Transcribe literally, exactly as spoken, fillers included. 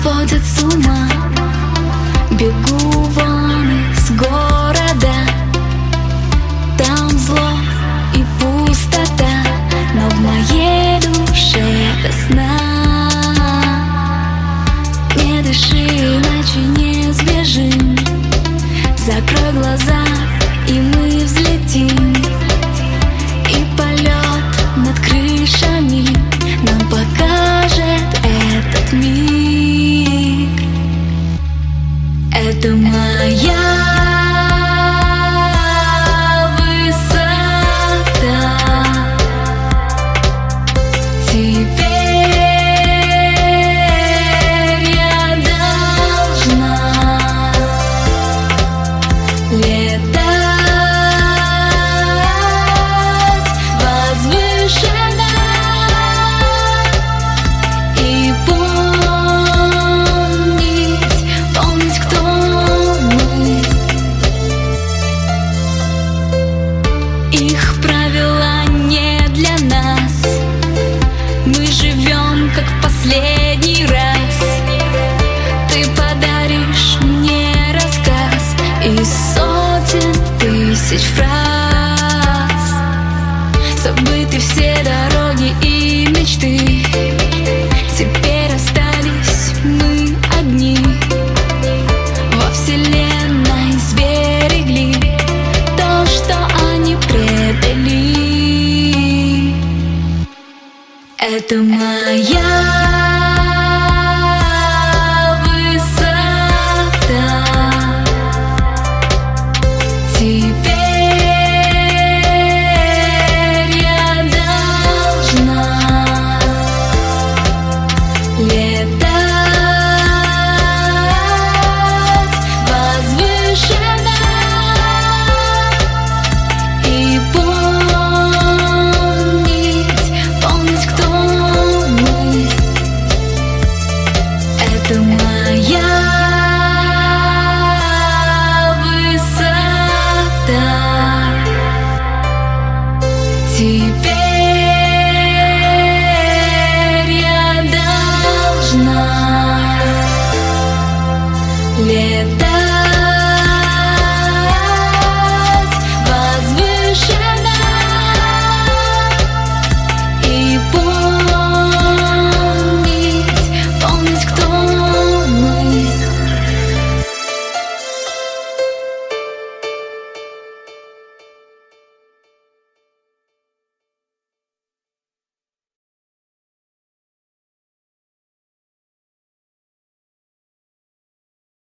сводят с ума. Бегу вон из города, там зло и пустота, но в моей душе весна. Не дыши, иначе не сбежим. Закрой глаза, и мы взлетим. И полет над крышами нам покажет этот миг. Это моя высота. Теперь я должна летать возвышенно и помнить, помнить, кто мы. Их правила не для нас. Мы живем как в последний раз. Ты подаришь мне рассказ из сотен тысяч фраз. Забыты все дороги и мечты. Теперь остались мы одни. Во вселенной сберегли то, что они предали. Это моя